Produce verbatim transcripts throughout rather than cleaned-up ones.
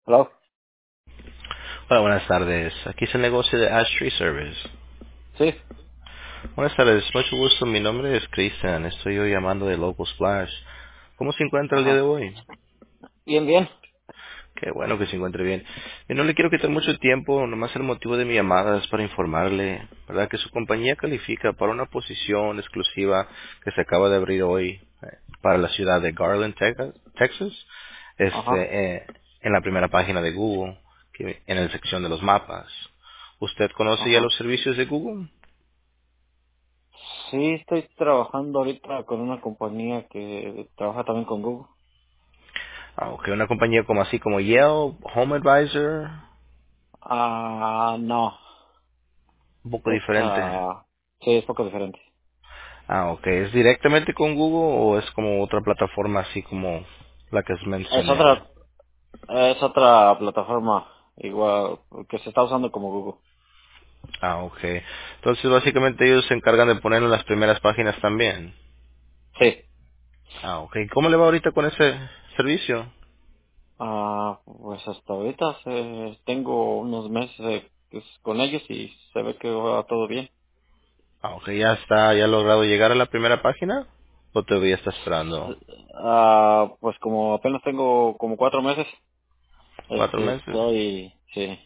Hello. Hola, buenas tardes. Aquí es el negocio de Ash Tree Service. Sí. Buenas tardes, mucho gusto. Mi nombre es Cristian. Estoy yo llamando de Local Splash. ¿Cómo se encuentra el día de Ajá. hoy? Bien, bien. Qué bueno que se encuentre bien. Y no le quiero quitar mucho tiempo, nomás el motivo de mi llamada es para informarle, ¿verdad? Que su compañía califica para una posición exclusiva que se acaba de abrir hoy eh, para la ciudad de Garland, Texas, Texas, Ajá. este, eh, en la primera página de Google, que, en la sección de los mapas. ¿Usted conoce ya Ajá. los servicios de Google? Sí, estoy trabajando ahorita con una compañía que trabaja también con Google. Ah, ok, una compañía como así como Yelp, Home Advisor, Ah, no. un poco diferente. Esta, sí, es poco diferente. Ah, ok, ¿es directamente con Google o es como otra plataforma así como la que Es mencioné? otra, es otra plataforma igual que se está usando como Google. Ah, ok. Entonces básicamente ellos se encargan de poner en las primeras páginas también. Sí. Ah, ok. ¿Cómo le va ahorita con ese servicio? Ah, pues hasta ahorita se- tengo unos meses eh, pues, con ellos y se ve que va todo bien. Ah, ok, ¿ya está, ya ha logrado llegar a la primera página? ¿O todavía está esperando Ah, pues como apenas tengo como cuatro meses. cuatro Este, meses? estoy, sí,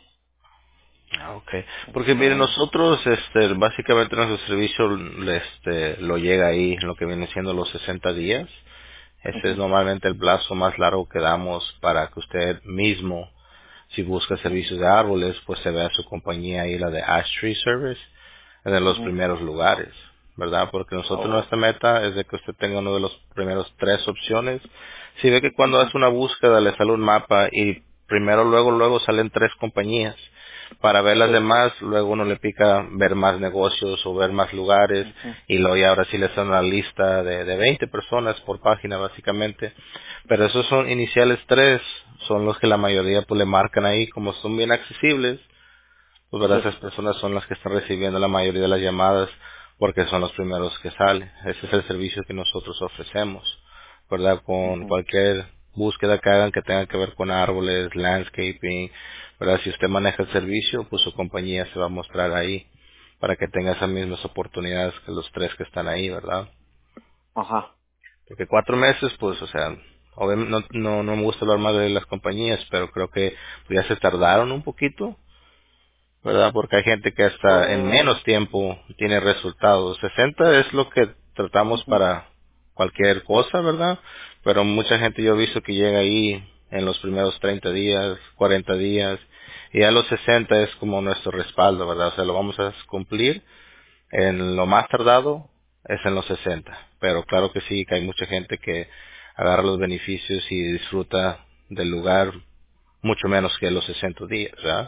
Ah, ok. Porque mire, este, nosotros, este, básicamente nuestro servicio, este, lo llega ahí en lo que viene siendo los sesenta días. Ese es ujú, normalmente el plazo más largo que damos para que usted mismo, si busca ujú, servicios de árboles, pues se vea su compañía ahí, la de Ash Tree Service, en los ujú. primeros lugares, ¿verdad? Porque nosotros Oh, nuestra meta es de que usted tenga uno de los primeros tres opciones. Si ve que cuando ujú, hace una búsqueda le sale un mapa y primero, luego, luego salen tres compañías, para ver las sí, demás, luego uno le pica ver más negocios o ver más lugares ujú, y luego ya ahora sí le sale una lista de, de veinte personas por página básicamente. Pero esos son iniciales tres, son los que la mayoría pues le marcan ahí como son bien accesibles, pues verdad, sí, esas personas son las que están recibiendo la mayoría de las llamadas porque son los primeros que salen. Ese es el servicio que nosotros ofrecemos, ¿verdad? Con ujú, cualquier búsqueda que hagan que tenga que ver con árboles, landscaping, ¿verdad? Si usted maneja el servicio, pues su compañía se va a mostrar ahí para que tenga esas mismas oportunidades que los tres que están ahí, ¿verdad? ajá, Porque cuatro meses, pues, o sea, obviamente no, no, no me gusta hablar más de las compañías, pero creo que pues, ya se tardaron un poquito, ¿verdad? Porque hay gente que hasta en pues, menos tiempo tiene resultados. sesenta es lo que tratamos ujú, para cualquier cosa, ¿verdad? Pero mucha gente yo he visto que llega ahí en los primeros treinta días, cuarenta días, y a los sesenta es como nuestro respaldo, ¿verdad? O sea, lo vamos a cumplir en lo más tardado es en los sesenta. Pero claro que sí, que hay mucha gente que agarra los beneficios y disfruta del lugar mucho menos que los sesenta días, ¿verdad?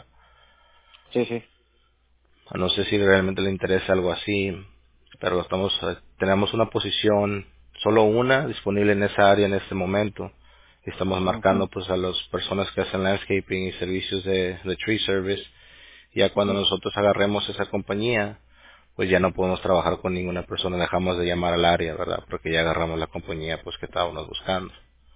sí, sí, No sé si realmente le interesa algo así, pero estamos, eh, tenemos una posición, solo una disponible en esa área en este momento. Y estamos ujú, marcando pues a las personas que hacen landscaping y servicios de, de tree service. Ya cuando ujú, nosotros agarremos esa compañía, pues ya no podemos trabajar con ninguna persona, dejamos de llamar al área, ¿verdad? Porque ya agarramos la compañía pues que estábamos buscando.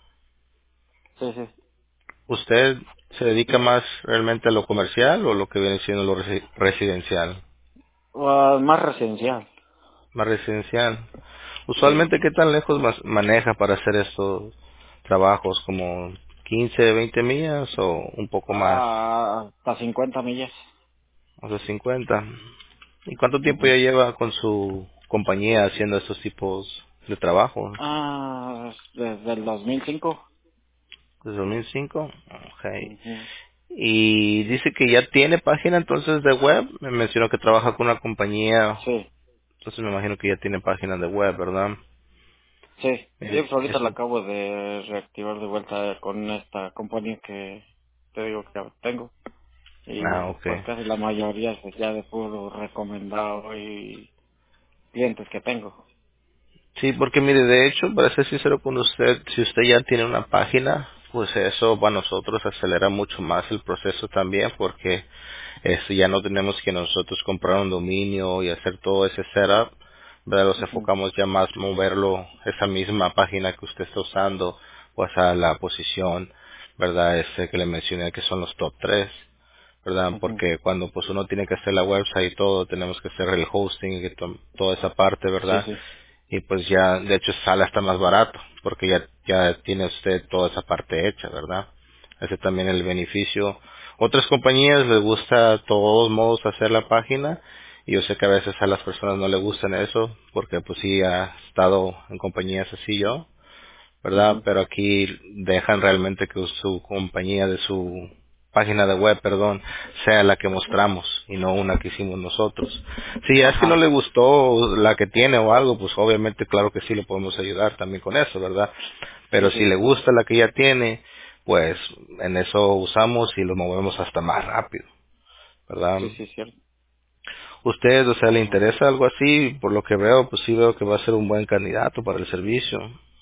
sí, sí. ¿Usted se dedica más realmente a lo comercial o lo que viene siendo lo resi- residencial? Ah, más residencial, Más residencial. sí. Usualmente, ¿qué tan lejos mas- maneja para hacer estos trabajos? ¿Como quince, veinte millas o un poco más? Ah, hasta cincuenta millas. O sea, cincuenta. ¿Y cuánto tiempo Ujú. ya lleva con su compañía haciendo estos tipos de trabajo? Ah, desde el dos mil cinco. ¿Desde dos mil cinco? Okay. Ujú. Y dice que ya tiene página entonces de web. Me mencionó que trabaja con una compañía. Sí, Entonces me imagino que ya tiene página de web, ¿verdad? sí. Sí, Mire, pues ahorita la eso. acabo de reactivar de vuelta con esta compañía que te digo que tengo. Ah, Y ok. pues casi la mayoría pues ya de puro recomendado y clientes que tengo. Sí, porque mire, de hecho, para ser sincero con usted, si usted ya tiene una página, pues eso para nosotros acelera mucho más el proceso también, porque este, ya no tenemos que nosotros comprar un dominio y hacer todo ese setup, ¿verdad? Nos Ujú, enfocamos ya más moverlo, esa misma página que usted está usando, pues a la posición. ¿verdad? Este que le mencioné que son los top tres, ¿verdad? Ujú. Porque cuando pues uno tiene que hacer la website y todo, tenemos que hacer el hosting y to- toda esa parte, Sí, ¿verdad? sí. Y pues ya, de hecho sale hasta más barato, porque ya, ya tiene usted toda esa parte hecha, ¿verdad? Ese también es el beneficio. Otras compañías les gusta de todos modos hacer la página, y yo sé que a veces a las personas no les gustan eso, porque pues sí ha estado en compañías así yo, ¿verdad? Ujú. Pero aquí dejan realmente que su compañía de su página de web, perdón, sea la que mostramos y no una que hicimos nosotros. Si es que no Ajá. le gustó la que tiene o algo, pues obviamente claro que sí le podemos ayudar también con eso, ¿verdad? Sí, Pero si sí. le gusta la que ya tiene, pues en eso usamos y lo movemos hasta más rápido, ¿verdad? Sí, sí, cierto. Usted, o sea, le Ah, interesa algo así, por lo que veo, pues sí veo que va a ser un buen candidato para el servicio.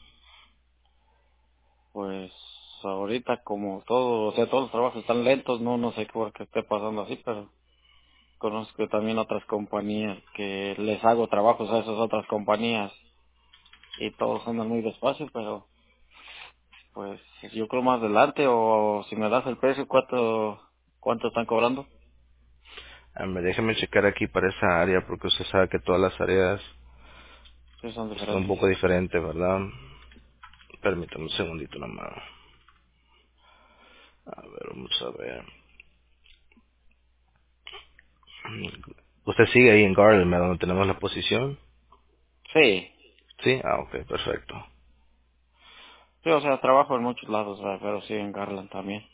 pues ahorita como todo, o sea, todos los trabajos están lentos, no, no sé por qué esté pasando así, pero conozco también otras compañías que les hago trabajos a esas otras compañías y todos andan muy despacio, pero pues yo creo más adelante o si me das el precio, ¿cuánto, cuánto están cobrando? A ver, déjeme checar aquí para esa área, porque usted sabe que todas las áreas Sí, son pues, son un diferentes. poco diferentes, ¿verdad? Permítame un segundito nomás. A ver, vamos a ver. ¿Usted sigue ahí en Garden, donde tenemos la posición? Sí, Sí, ah, ok, perfecto. sí, o sea, trabajo en muchos lados, ¿verdad? Pero sí en Garland también.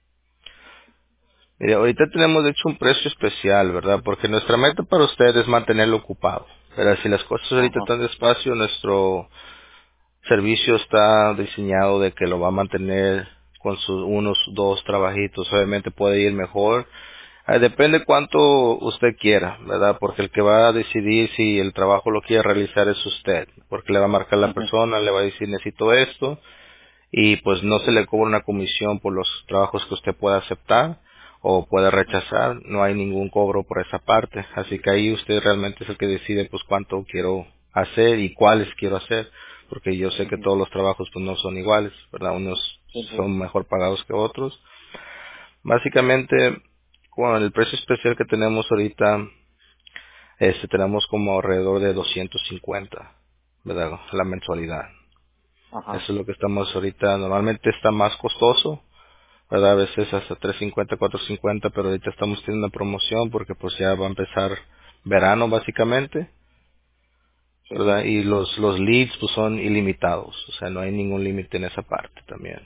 Mire, ahorita tenemos de hecho un precio especial, ¿verdad? Porque nuestra meta para usted es mantenerlo ocupado. Pero si las cosas ahorita Ajá. están despacio, nuestro servicio está diseñado de que lo va a mantener con sus unos dos trabajitos. Obviamente puede ir mejor. Ah, depende cuánto usted quiera, ¿verdad? Porque el que va a decidir si el trabajo lo quiere realizar es usted. Porque le va a marcar la Ujú, persona, le va a decir necesito esto, y pues no se le cobra una comisión por los trabajos que usted pueda aceptar o pueda ujú, rechazar. No hay ningún cobro por esa parte. Así que ahí usted realmente es el que decide pues cuánto quiero hacer y cuáles quiero hacer. Porque yo sé que ujú. todos los trabajos pues no son iguales, ¿verdad? Unos Sí, sí. son mejor pagados que otros. Básicamente, con el precio especial que tenemos ahorita, este, tenemos como alrededor de doscientos cincuenta, ¿verdad? La mensualidad. Ajá. Eso es lo que estamos ahorita. Normalmente está más costoso, ¿verdad? A veces hasta trescientos cincuenta, cuatrocientos cincuenta, pero ahorita estamos teniendo una promoción porque pues ya va a empezar verano básicamente, Sí, sí. ¿verdad? Y los, los leads pues son ilimitados, o sea, no hay ningún límite en esa parte también.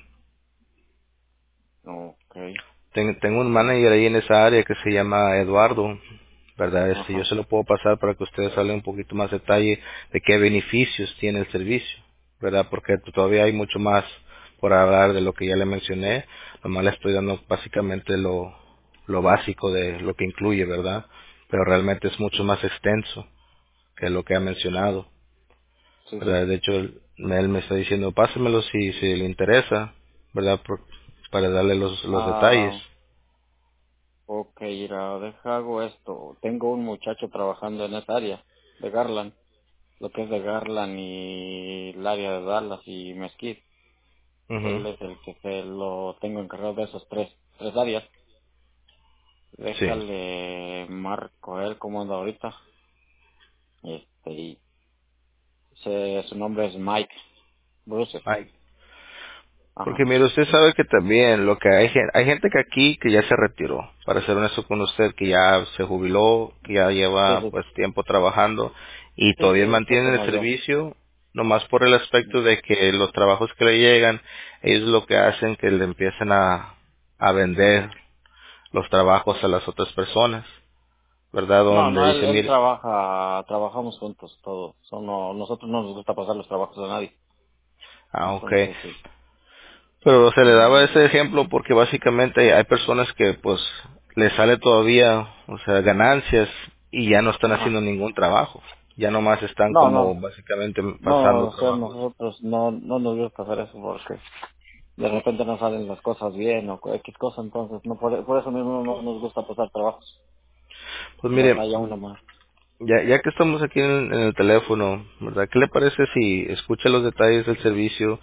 Okay. Ten- tengo un Mm, manager ahí en esa área que se llama Eduardo, ¿verdad? Este, yo ajá. se lo puedo pasar para que ustedes hablen un poquito más detalle de qué beneficios tiene el servicio, ¿verdad? Porque todavía hay mucho más por hablar de lo que ya le mencioné. Nomás le estoy dando básicamente lo, lo básico de lo que incluye, ¿verdad? Pero realmente es mucho más extenso que lo que ha mencionado, Sí, sí. ¿verdad? De hecho, él, él me está diciendo, pásemelo si, si le interesa, ¿verdad? Por- para darle los, los detalles. Ah, ok, mira, deja hago esto. Tengo un muchacho trabajando en esa área de Garland, lo que es de Garland y el área de Dallas y Mesquite. Ujú. Él es el que se lo tengo encargado de esos tres, tres áreas. Sí. Déjale marco a él cómo anda ahorita. Este, y se- su nombre es Mike Bruce. Ay, porque Ajá. mire, usted sabe que también lo que hay, gen- hay gente que aquí que ya se retiró, para ser honesto con usted, que ya se jubiló, que ya Sí, lleva sí. pues tiempo trabajando y Sí, todavía sí, fue mantienen el como yo. servicio, nomás por el aspecto de que los trabajos que le llegan, ellos lo que hacen que le empiecen a, a vender los trabajos a las otras personas, ¿verdad? No, Donde no, él, dice, él mire, trabaja, trabajamos juntos, todos. So, no, nosotros no nos gusta pasar los trabajos a nadie. ah, ok. Entonces, sí. Pero se le daba Mm, ese ejemplo porque básicamente hay personas que pues les sale todavía, o sea, ganancias y ya no están haciendo ajá. ningún trabajo. Ya nomás están No, como no, básicamente no, pasando o sea, trabajos. nosotros no, no nos gusta hacer eso porque de repente no salen las cosas bien o X cosa, entonces no por, por eso mismo no nos gusta pasar trabajos. Pues mire, Batalla uno más. ya, ya que estamos aquí en, en el teléfono, ¿verdad? ¿Qué le parece si escucha los detalles del servicio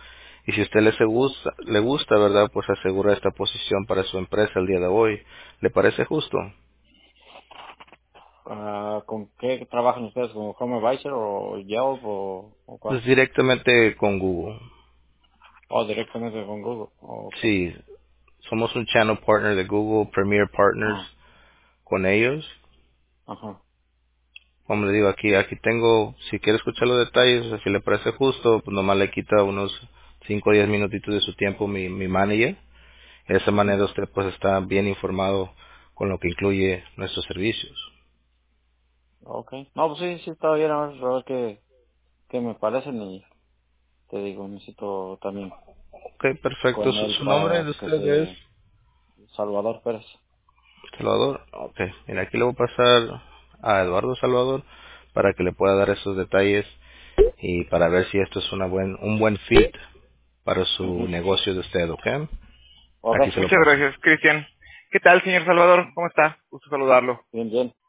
Y si a usted le gusta, le gusta, ¿verdad? Pues asegura esta posición para su empresa el día de hoy. ¿Le parece justo? Ah, ¿con qué trabajan ustedes? ¿Con Home Advisor o Yelp o, o cuál? Pues directamente con Google. O directamente con Google. Oh, ok. Sí, somos un channel partner de Google, Premier Partners Ajá, con ellos. ajá. Como le digo, aquí aquí tengo, si quiere escuchar los detalles, o sea, si le parece justo, pues nomás le quita unos cinco o diez minutitos de su tiempo mi, mi manager. De esa Ujú. manera usted pues está bien informado con lo que incluye nuestros servicios. Ok. No, pues sí, sí, está bien. A ver, a ver qué, qué me parecen y te digo, necesito también Ok, perfecto. con ¿Su, él su nombre para de que usted es se... Salvador Pérez. Salvador? Ok, mira, aquí le voy a pasar a Eduardo Salvador para que le pueda dar esos detalles y para ver si esto es una buen, un buen fit para su Ujú. negocio de usted, ¿ok? Ok. Aquí se lo Muchas paso. gracias, Cristian. ¿Qué tal, señor Salvador? ¿Cómo está? Gusto saludarlo. Bien, bien.